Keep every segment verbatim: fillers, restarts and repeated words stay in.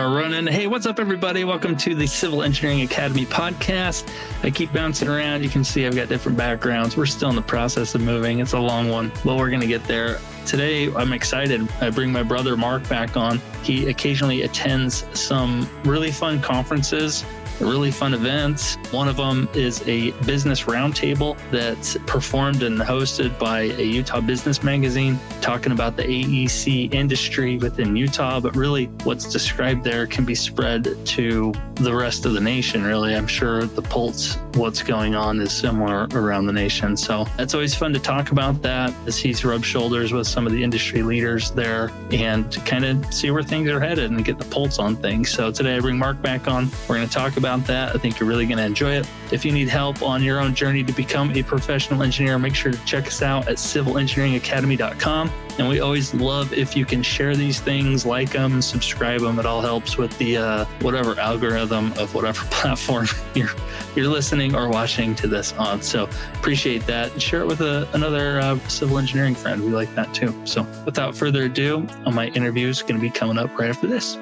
are running. Hey, what's up, everybody? Welcome to the Civil Engineering Academy podcast. I keep bouncing around. You can see I've got different backgrounds. We're still in the process of moving. It's a long one, but we're going to get there. Today, I'm excited. I bring my brother Mark back on. He occasionally attends some really fun conferences, really fun events. One of them is a business roundtable that's performed and hosted by a Utah business magazine, talking about the A E C industry within Utah, but really what's described there can be spread to the rest of the nation, really. I'm sure the pulse, what's going on is similar around the nation. So it's always fun to talk about that as he's rubbed shoulders with some of the industry leaders there and to kind of see where things are headed and get the pulse on things. So today I bring Mark back on. We're going to talk about about that. I think you're really going to enjoy it. If you need help on your own journey to become a professional engineer, make sure to check us out at civil engineering academy dot com. And we always love if you can share these things, like them, subscribe them. It all helps with the uh, whatever algorithm of whatever platform you're you're listening or watching to this on. So appreciate that. And share it with a, another uh, civil engineering friend. We like that too. So without further ado, my interview is going to be coming up right after this.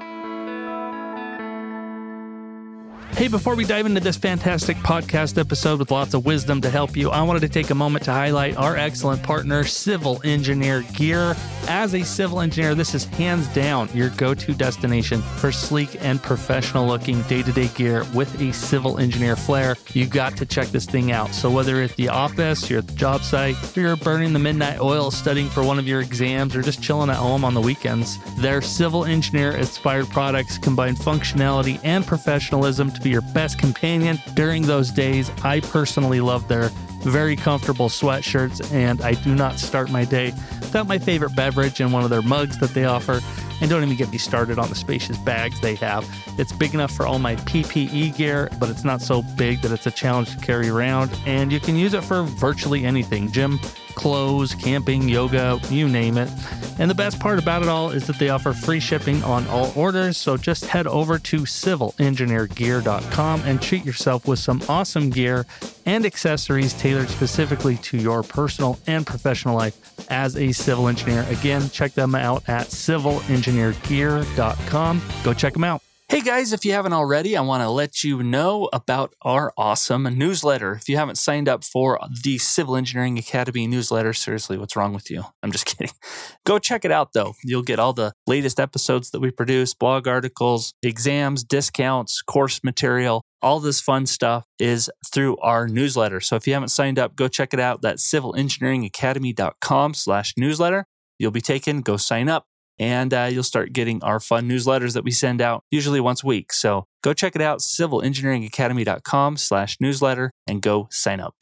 Hey, before we dive into this fantastic podcast episode with lots of wisdom to help you, I wanted to take a moment to highlight our excellent partner, Civil Engineer Gear. As a civil engineer, this is hands down your go-to destination for sleek and professional-looking day-to-day gear with a civil engineer flair. You got to check this thing out. So whether you're at the office, you're at the job site, or you're burning the midnight oil studying for one of your exams, or just chilling at home on the weekends, their civil engineer-inspired products combine functionality and professionalism to be your best companion during those days. I personally love their very comfortable sweatshirts, and I do not start my day without my favorite beverage and one of their mugs that they offer. And don't even get me started on the spacious bags they have. It's big enough for all my P P E gear, but it's not so big that it's a challenge to carry around. And you can use it for virtually anything: gym, clothes, camping, yoga, you name it. And the best part about it all is that they offer free shipping on all orders. So just head over to civil engineer gear dot com and treat yourself with some awesome gear and accessories tailored specifically to your personal and professional life as a civil engineer. Again, check them out at civil engineer gear dot com. Go check them out. Hey guys, if you haven't already, I want to let you know about our awesome newsletter. If you haven't signed up for the Civil Engineering Academy newsletter, seriously, what's wrong with you? I'm just kidding. Go check it out though. You'll get all the latest episodes that we produce, blog articles, exams, discounts, course material. All this fun stuff is through our newsletter. So if you haven't signed up, go check it out. That's civil engineering academy dot com slash newsletter. You'll be taken, go sign up. And uh, you'll start getting our fun newsletters that we send out usually once a week. So go check it out, civil engineering academy dot com slash newsletter, and go sign up.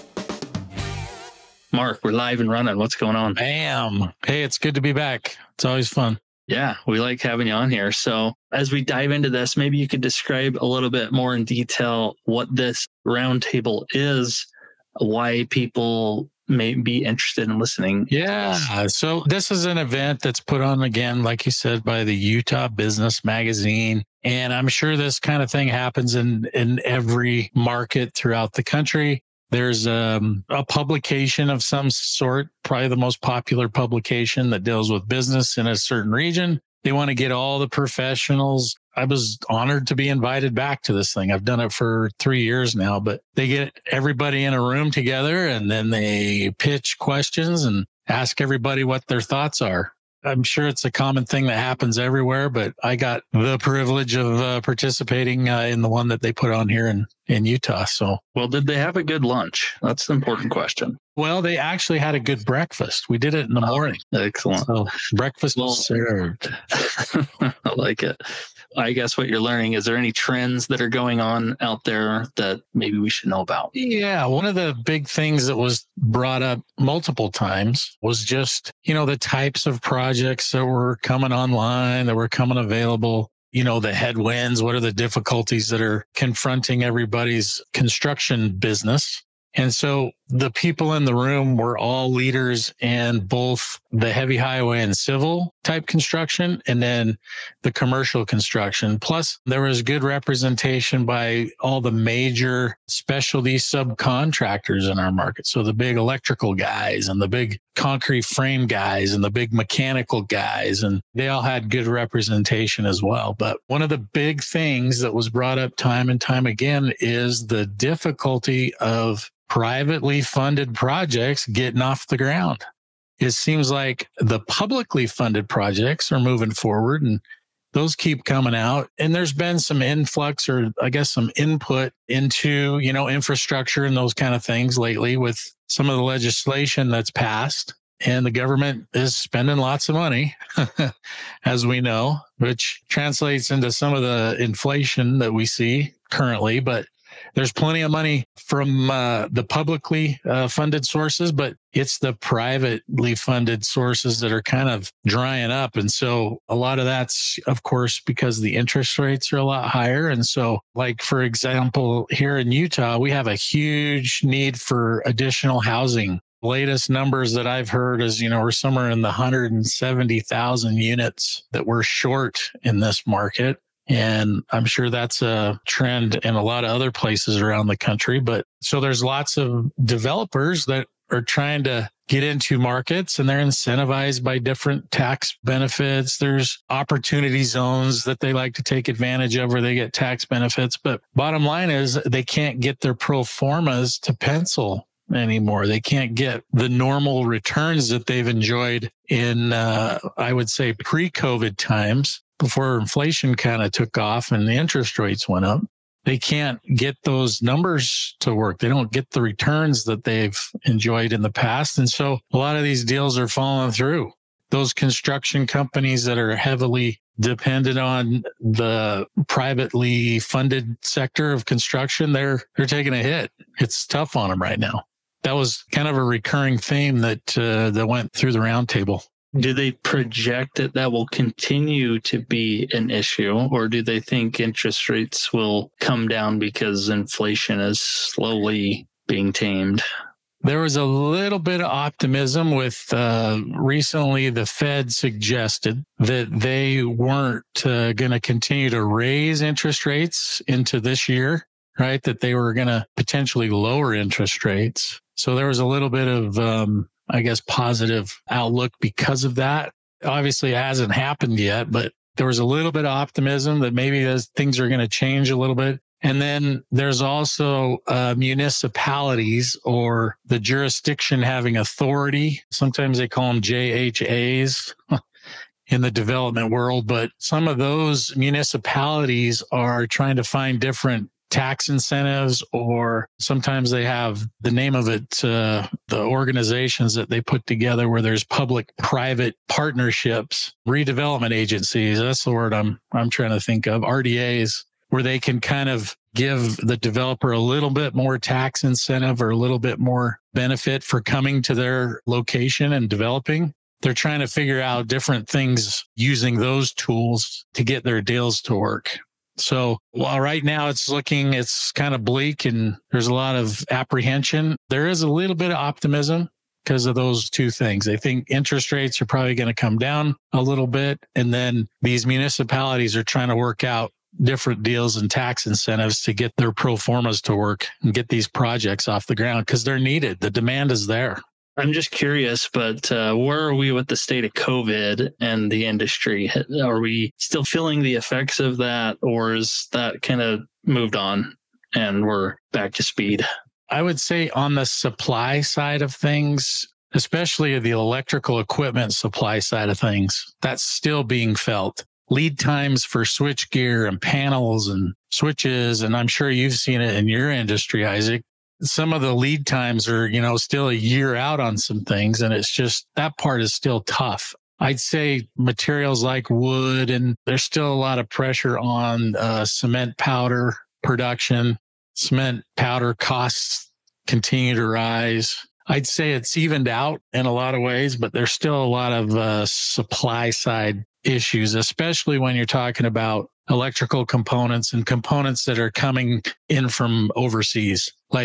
Mark, we're live and running. What's going on? Bam. Hey, it's good to be back. It's always fun. Yeah, we like having you on here. So as we dive into this, maybe you could describe a little bit more in detail what this roundtable is, why people may be interested in listening. Yeah. So this is an event that's put on again, like you said, by the Utah Business Magazine. And I'm sure this kind of thing happens in, in every market throughout the country. There's um, a publication of some sort, probably the most popular publication that deals with business in a certain region. They want to get all the professionals. I was honored to be invited back to this thing. I've done it for three years now, but they get everybody in a room together and then they pitch questions and ask everybody what their thoughts are. I'm sure it's a common thing that happens everywhere, but I got the privilege of uh, participating uh, in the one that they put on here in, in Utah. So, well, did they have a good lunch? That's the important question. Well, they actually had a good breakfast. We did it in the oh, morning. Excellent. So breakfast well, was served. I like it. I guess what you're learning, is there any trends that are going on out there that maybe we should know about? Yeah. One of the big things that was brought up multiple times was just, you know, the types of projects that were coming online, that were coming available, you know, the headwinds, what are the difficulties that are confronting everybody's construction business? And so the people in the room were all leaders in both the heavy highway and civil type construction and then the commercial construction. Plus, there was good representation by all the major specialty subcontractors in our market. So the big electrical guys and the big concrete frame guys and the big mechanical guys, and they all had good representation as well. But one of the big things that was brought up time and time again is the difficulty of privately funded projects getting off the ground. It seems like the publicly funded projects are moving forward and those keep coming out. And there's been some influx or I guess some input into, you know, infrastructure and those kind of things lately with some of the legislation that's passed. And the government is spending lots of money, as we know, which translates into some of the inflation that we see currently. But there's plenty of money from uh, the publicly uh, funded sources, but it's the privately funded sources that are kind of drying up. And so a lot of that's, of course, because the interest rates are a lot higher. And so, like, for example, here in Utah, we have a huge need for additional housing. Latest numbers that I've heard is, you know, we're somewhere in the one hundred seventy thousand units that we're short in this market. And I'm sure that's a trend in a lot of other places around the country. But so there's lots of developers that are trying to get into markets and they're incentivized by different tax benefits. There's opportunity zones that they like to take advantage of where they get tax benefits. But bottom line is they can't get their pro formas to pencil anymore. They can't get the normal returns that they've enjoyed in, uh, I would say, pre-COVID times, before inflation kind of took off and the interest rates went up. They can't get those numbers to work. They don't get the returns that they've enjoyed in the past. And so a lot of these deals are falling through. Those construction companies that are heavily dependent on the privately funded sector of construction, they're they're taking a hit. It's tough on them right now. That was kind of a recurring theme that uh, that went through the roundtable. Do they project that that will continue to be an issue, or do they think interest rates will come down because inflation is slowly being tamed? There was a little bit of optimism with uh, recently the Fed suggested that they weren't uh, going to continue to raise interest rates into this year, right? That they were going to potentially lower interest rates. So there was a little bit of um, I guess, positive outlook because of that. Obviously, it hasn't happened yet, but there was a little bit of optimism that maybe those things are going to change a little bit. And then there's also uh, municipalities or the jurisdiction having authority. Sometimes they call them J H As in the development world, but some of those municipalities are trying to find different tax incentives, or sometimes they have the name of it, uh, the organizations that they put together where there's public-private partnerships, redevelopment agencies. That's the word I'm I'm trying to think of, R D As, where they can kind of give the developer a little bit more tax incentive or a little bit more benefit for coming to their location and developing. They're trying to figure out different things using those tools to get their deals to work. So while right now it's looking, it's kind of bleak and there's a lot of apprehension, there is a little bit of optimism because of those two things. They think interest rates are probably going to come down a little bit. And then these municipalities are trying to work out different deals and tax incentives to get their pro formas to work and get these projects off the ground because they're needed. The demand is there. I'm just curious, but uh, where are we with the state of COVID and the industry? Are we still feeling the effects of that, or is that kind of moved on and we're back to speed? I would say on the supply side of things, especially the electrical equipment supply side of things, that's still being felt. Lead times for switchgear and panels and switches, and I'm sure you've seen it in your industry, Isaac. Some of the lead times are, you know, still a year out on some things. And it's just, that part is still tough. I'd say materials like wood, and there's still a lot of pressure on uh, cement powder production. Cement powder costs continue to rise. I'd say it's evened out in a lot of ways, but there's still a lot of uh, supply side issues, especially when you're talking about electrical components and components that are coming in from overseas. Like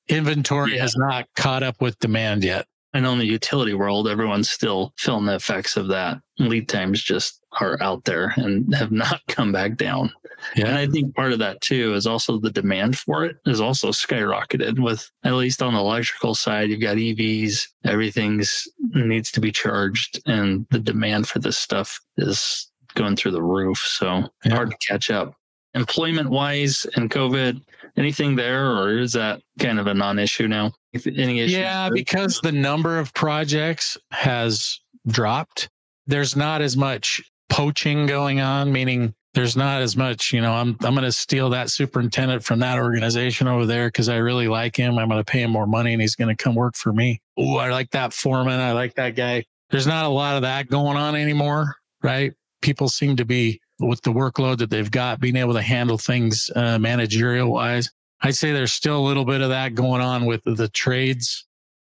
inventory Yeah. has not caught up with demand yet. I know in the utility world, everyone's still feeling the effects of that. Lead times just are out there and have not come back down. Yeah. And I think part of that too is also the demand for it is also skyrocketed with, at least on the electrical side, you've got E Vs, everything's needs to be charged, and the demand for this stuff is going through the roof. So Yeah. hard to catch up. Employment wise and COVID, anything there, or is that kind of a non-issue now? If any issues? Yeah, because the number of projects has dropped. There's not as much poaching going on, meaning there's not as much, you know, I'm I'm going to steal that superintendent from that organization over there because I really like him. I'm going to pay him more money and he's going to come work for me. Oh, I like that foreman. I like that guy. There's not a lot of that going on anymore, right? People seem to be, with the workload that they've got, being able to handle things uh, managerial wise. I'd say there's still a little bit of that going on with the trades.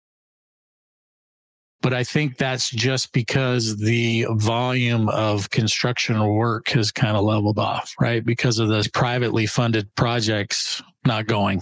But I think that's just because the volume of construction work has kind of leveled off, right? Because of the privately funded projects not going.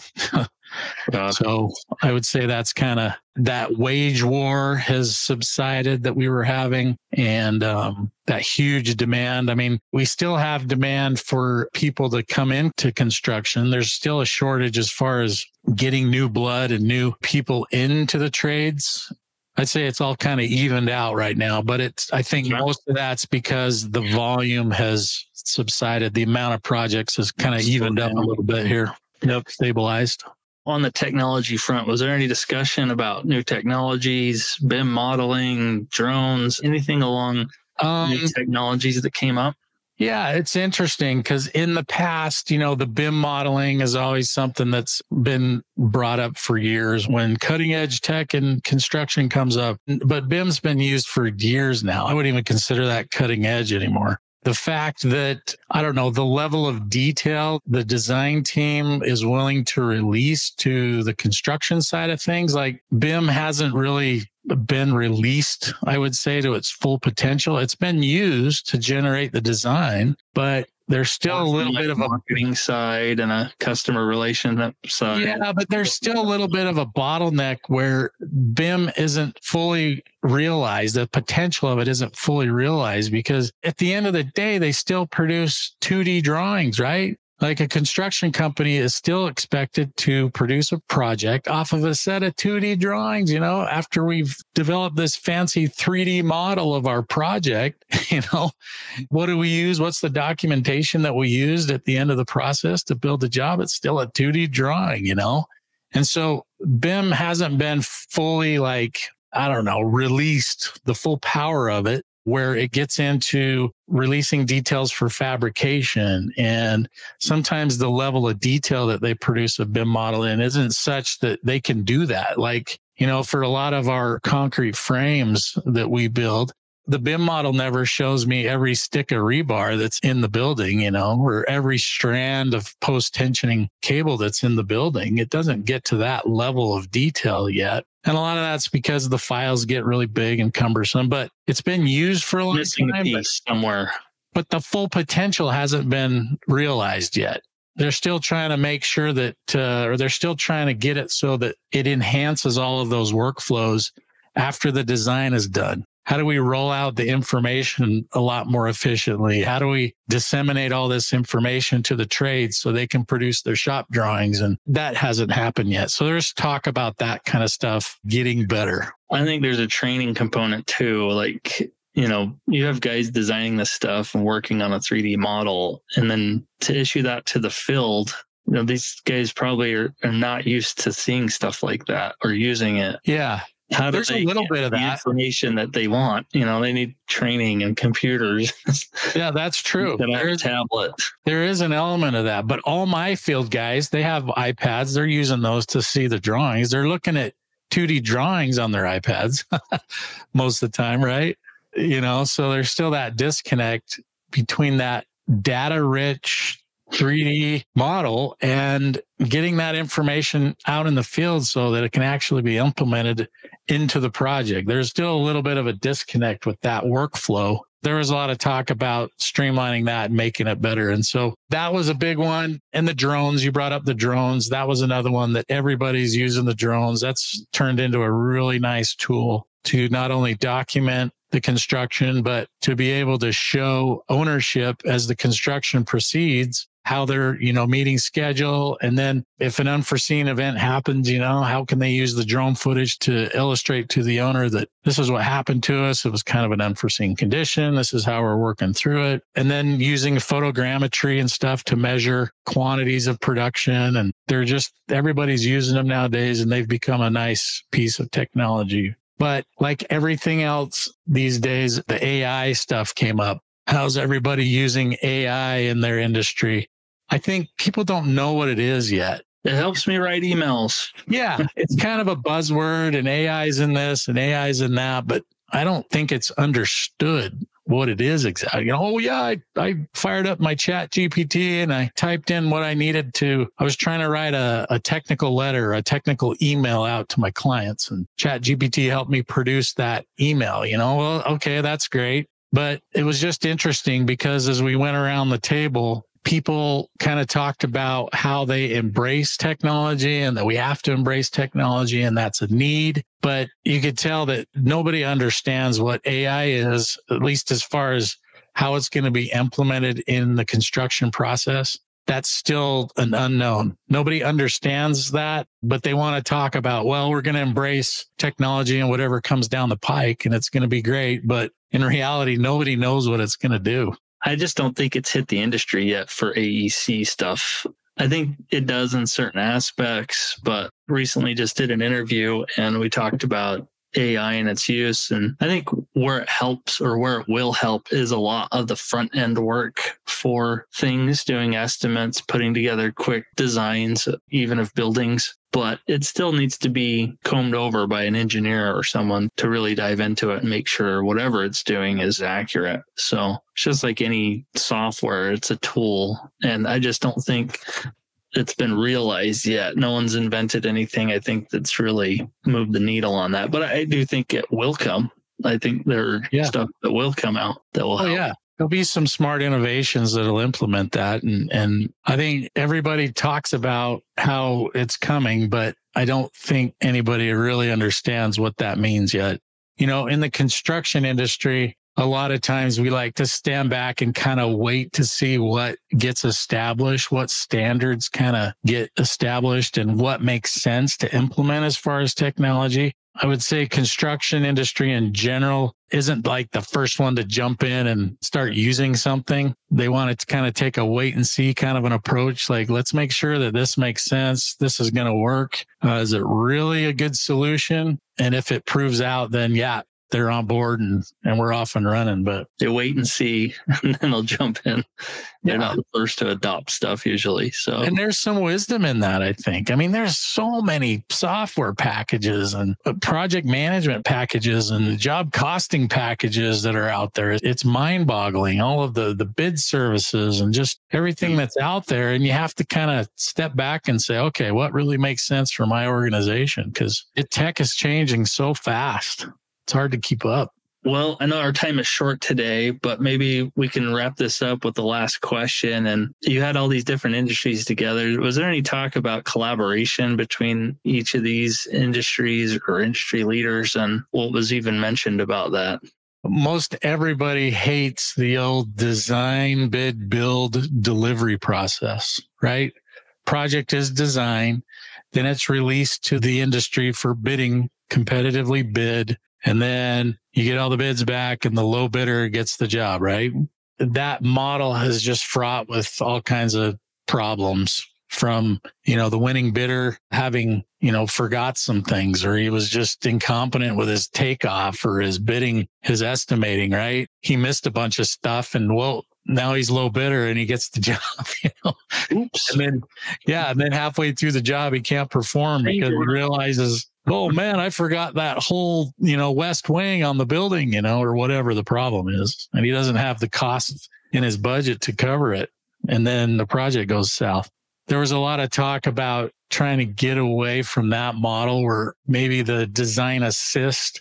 Uh, So I would say that's kind of, that wage war has subsided that we were having, and um, that huge demand. I mean, we still have demand for people to come into construction. There's still a shortage as far as getting new blood and new people into the trades. I'd say it's all kind of evened out right now, but it's, I think Yeah. most of that's because the volume has subsided. The amount of projects has kind of evened up a little bit here. Yep, stabilized. on the technology front, was there any discussion about new technologies, B I M modeling, drones, anything along Um, new technologies that came up? Yeah, it's interesting because in the past, you know, the B I M modeling is always something that's been brought up for years when cutting edge tech and construction comes up. But B I M's been used for years now. I wouldn't even consider that cutting edge anymore. The fact that, I don't know, the level of detail the design team is willing to release to the construction side of things, like B I M hasn't really been released, I would say, to its full potential. It's been used to generate the design, but there's still a little Like bit of a marketing side and a customer relationship side. yeah, but there's still a little bit of a bottleneck where B I M isn't fully realized. The potential of it isn't fully realized because at the end of the day, they still produce two D drawings, right? Like a construction company is still expected to produce a project off of a set of two D drawings, you know, after we've developed this fancy three D model of our project, you know, what do we use? What's the documentation that we used at the end of the process to build the job? It's still a two D drawing, you know? And so B I M hasn't been fully like, I don't know, released the full power of it, where it gets into releasing details for fabrication. And sometimes the level of detail that they produce a B I M model in isn't such that they can do that. Like, you know, for a lot of our concrete frames that we build, the B I M model never shows me every stick of rebar that's in the building, you know, or every strand of post-tensioning cable that's in the building. It doesn't get to that level of detail yet. And a lot of that's because the files get really big and cumbersome, but it's been used for a long Missing a time, but, piece somewhere. but the full potential hasn't been realized yet. They're still trying to make sure that, uh, or they're still trying to get it so that it enhances all of those workflows after the design is done. How do we roll out the information a lot more efficiently? How do we disseminate all this information to the trades so they can produce their shop drawings? And that hasn't happened yet. So there's talk about that kind of stuff getting better. I think there's a training component too. Like, you know, you have guys designing this stuff and working on a three D model, and then to issue that to the field, you know, these guys probably are, are not used to seeing stuff like that or using it. Yeah. How do There's they a little get bit of the that information that they want? You know, they need training and computers. Yeah, that's true. That There have is, tablets. there is an element of that. But all my field guys, they have iPads. They're using those to see the drawings. They're looking at two D drawings on their iPads most of the time, right? You know, so there's still that disconnect between that data rich three D model and getting that information out in the field so that it can actually be implemented into the project. There's still a little bit of a disconnect with that workflow there was a lot of talk about streamlining that and making it better. And so that was a big one. And the drones, you brought up the drones. That was another one that everybody's using the drones. That's turned into a really nice tool to not only document the construction, but to be able to show ownership as the construction proceeds, how they're, you know, meeting schedule. And then if an unforeseen event happens, you know, how can they use the drone footage to illustrate to the owner that this is what happened to us? It was kind of an unforeseen condition. This is how we're working through it. And then using photogrammetry and stuff to measure quantities of production. And they're just, everybody's using them nowadays, and they've become a nice piece of technology. But like everything else these days, the A I stuff came up. How's everybody using A I in their industry? I think people don't know what it is yet. It helps me write emails. Yeah, it's kind of a buzzword, and A I's in this and A I's in that, but I don't think it's understood what it is exactly. You know, oh yeah, I, I fired up my Chat G P T and I typed in what I needed to. I was trying to write a, a technical letter, a technical email out to my clients, and Chat G P T helped me produce that email. You know, well, okay, that's great. But it was just interesting because as we went around the table, people kind of talked about how they embrace technology and that we have to embrace technology and that's a need. But you could tell that nobody understands what A I is, at least as far as how it's going to be implemented in the construction process. That's still an unknown. Nobody understands that, but they want to talk about, well, we're going to embrace technology and whatever comes down the pike and it's going to be great. But in reality, nobody knows what it's going to do. I just don't think it's hit the industry yet for A E C stuff. I think it does in certain aspects, but recently just did an interview and we talked about A I and its use. And I think where it helps or where it will help is a lot of the front end work for things, doing estimates, putting together quick designs, even of buildings. But it still needs to be combed over by an engineer or someone to really dive into it and make sure whatever it's doing is accurate. So it's just like any software, it's a tool. And I just don't think it's been realized yet. No one's invented anything, I think, that's really moved the needle on that. But I do think it will come. I think there are yeah. stuff that will come out that will oh, help. Yeah. There'll be some smart innovations that'll implement that. And, and I think everybody talks about how it's coming, but I don't think anybody really understands what that means yet. You know, in the construction industry, a lot of times we like to stand back and kind of wait to see what gets established, what standards kind of get established and what makes sense to implement as far as technology. I would say construction industry in general isn't like the first one to jump in and start using something. They want to kind of take a wait and see kind of an approach. Like, let's make sure that this makes sense. This is going to work. Uh, is it really a good solution? And if it proves out, then yeah, they're on board and, and we're off and running. But they wait and see, and then they'll jump in. They're yeah. not the first to adopt stuff usually. So, and there's some wisdom in that, I think. I mean, there's so many software packages and project management packages and job costing packages that are out there. It's mind boggling, all of the, the bid services and just everything that's out there. And you have to kind of step back and say, okay, what really makes sense for my organization? Because tech is changing so fast. It's hard to keep up. Well, I know our time is short today, but maybe we can wrap this up with the last question. And you had all these different industries together. Was there any talk about collaboration between each of these industries or industry leaders? And what was even mentioned about that? Most everybody hates the old design, bid, build, delivery process, right? Project is designed, then it's released to the industry for bidding, competitively bid. And then you get all the bids back and the low bidder gets the job, right? That model has just fraught with all kinds of problems from, you know, the winning bidder having, you know, forgot some things, or he was just incompetent with his takeoff or his bidding, his estimating, right? He missed a bunch of stuff and well, now he's low bidder and he gets the job, you know? Oops. And then, yeah. And then halfway through the job, he can't perform because he realizes, oh man, I forgot that whole, you know, west wing on the building, you know, or whatever the problem is. And he doesn't have the costs in his budget to cover it. And then the project goes south. There was a lot of talk about trying to get away from that model where maybe the design assist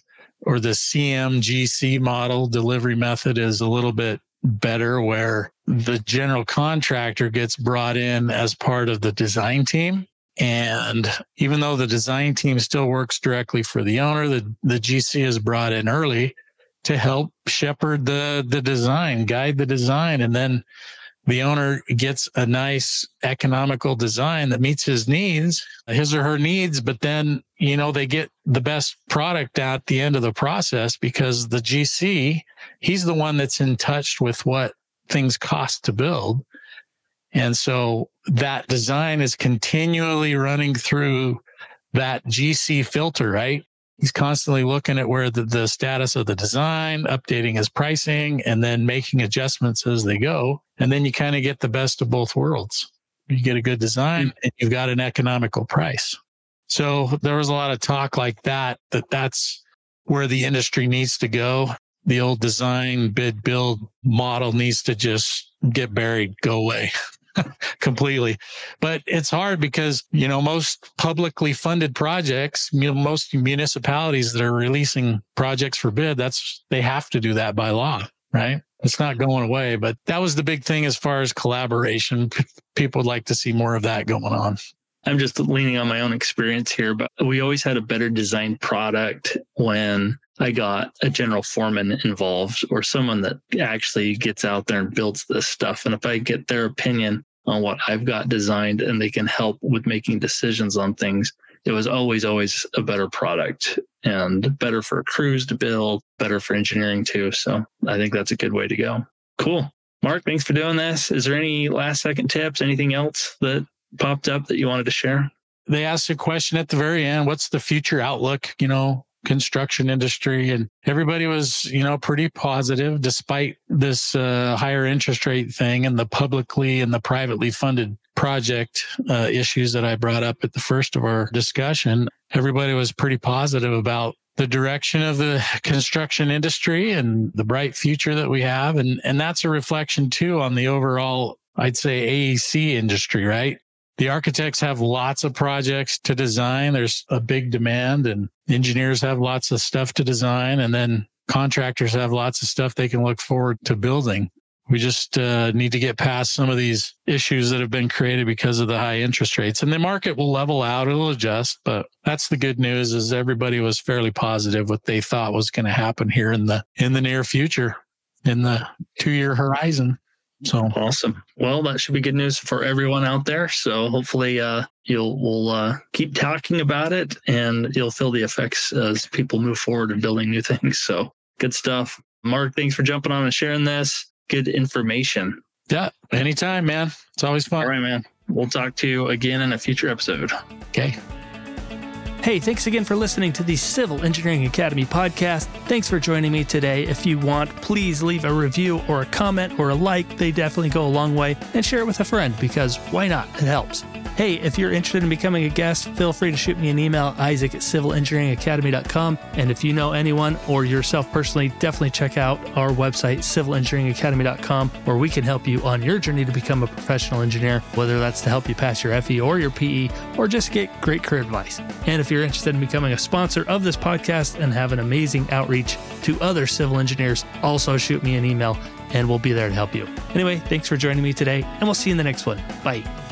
or the C M G C model delivery method is a little bit better, where the general contractor gets brought in as part of the design team. And even though the design team still works directly for the owner, the, the G C is brought in early to help shepherd the, the design, guide the design. And then the owner gets a nice economical design that meets his needs, his or her needs. But then, you know, they get the best product at the end of the process because the G C, he's the one that's in touch with what things cost to build. And so that design is continually running through that G C filter, right? He's constantly looking at where the, the status of the design, updating his pricing, and then making adjustments as they go. And then you kind of get the best of both worlds. You get a good design and you've got an economical price. So there was a lot of talk like that, that that's where the industry needs to go. The old design, bid, build model needs to just get buried, go away. Completely. But it's hard because, you know, most publicly funded projects, you know, most municipalities that are releasing projects for bid, that's, they have to do that by law, right? It's not going away, but that was the big thing as far as collaboration. People would like to see more of that going on. I'm just leaning on my own experience here, but we always had a better designed product when I got a general foreman involved or someone that actually gets out there and builds this stuff. And if I get their opinion on what I've got designed and they can help with making decisions on things, it was always, always a better product and better for crews to build, better for engineering too. So I think that's a good way to go. Cool. Mark, thanks for doing this. Is there any last second tips? Anything else that popped up that you wanted to share? They asked a question at the very end. What's the future outlook, you know, construction industry? And everybody was, you know, pretty positive despite this uh, higher interest rate thing and the publicly and the privately funded project uh, issues that I brought up at the first of our discussion. Everybody was pretty positive about the direction of the construction industry and the bright future that we have. And, and that's a reflection too on the overall, I'd say, A E C industry, right? The architects have lots of projects to design. There's a big demand and engineers have lots of stuff to design. And then contractors have lots of stuff they can look forward to building. We just uh, need to get past some of these issues that have been created because of the high interest rates. And the market will level out, it'll adjust. But that's the good news is everybody was fairly positive what they thought was going to happen here in the in the near future, in the two-year horizon. So awesome. Well, that should be good news for everyone out there. So hopefully uh, you'll we'll uh, keep talking about it and you'll feel the effects as people move forward and building new things. So good stuff. Mark, thanks for jumping on and sharing this. Good information. Yeah, anytime, man. It's always fun. All right, man. We'll talk to you again in a future episode. Okay. Hey, thanks again for listening to the Civil Engineering Academy podcast. Thanks for joining me today. If you want, please leave a review or a comment or a like. They definitely go a long way. And share it with a friend because why not? It helps. Hey, if you're interested in becoming a guest, feel free to shoot me an email, Isaac at civil engineering academy dot com. And if you know anyone or yourself personally, definitely check out our website, civil engineering academy dot com, where we can help you on your journey to become a professional engineer, whether that's to help you pass your F E or your P E, or just get great career advice. And if you're interested in becoming a sponsor of this podcast and have an amazing outreach to other civil engineers, also shoot me an email and we'll be there to help you. Anyway, thanks for joining me today, and we'll see you in the next one. Bye.